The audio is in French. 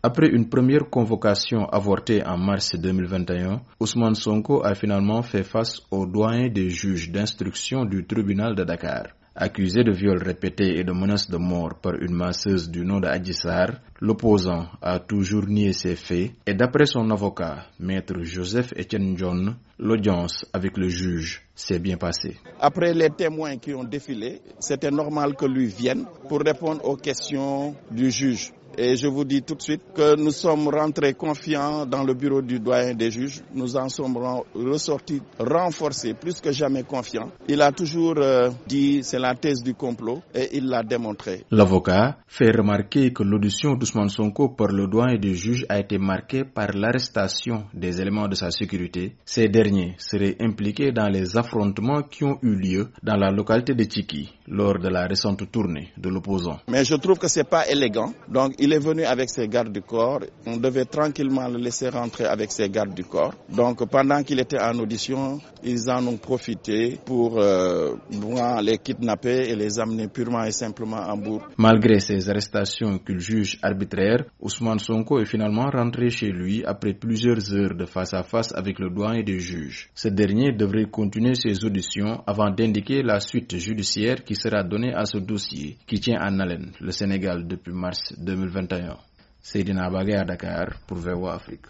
Après une première convocation avortée en mars 2021, Ousmane Sonko a finalement fait face au doyen des juges d'instruction du tribunal de Dakar. Accusé de viols répétés et de menaces de mort par une masseuse du nom de Adji Sarr, l'opposant a toujours nié ces faits et d'après son avocat, maître Joseph Etienne John, l'audience avec le juge s'est bien passée. Après les témoins qui ont défilé, c'était normal que lui vienne pour répondre aux questions du juge. Et je vous dis tout de suite que nous sommes rentrés confiants dans le bureau du doyen des juges. Nous en sommes ressortis renforcés, plus que jamais confiants. Il a toujours dit c'est la thèse du complot et il l'a démontré. L'avocat fait remarquer que l'audition d'Ousmane Sonko par le doyen des juges a été marquée par l'arrestation des éléments de sa sécurité. Ces derniers seraient impliqués dans les affrontements qui ont eu lieu dans la localité de Tchiki lors de la récente tournée de l'opposant. Mais je trouve que c'est pas élégant. Donc il est venu avec ses gardes du corps. On devait tranquillement le laisser rentrer avec ses gardes du corps. Donc pendant qu'il était en audition, ils en ont profité pour les kidnapper et les amener purement et simplement en bourg. Malgré ces arrestations qu'il juge arbitraires, Ousmane Sonko est finalement rentré chez lui après plusieurs heures de face-à-face avec le doyen des juges. Ce dernier devrait continuer ses auditions avant d'indiquer la suite judiciaire qui sera donnée à ce dossier qui tient en haleine le Sénégal depuis mars 2021. Seydina Bagay à Dakar pour VOA Afrique.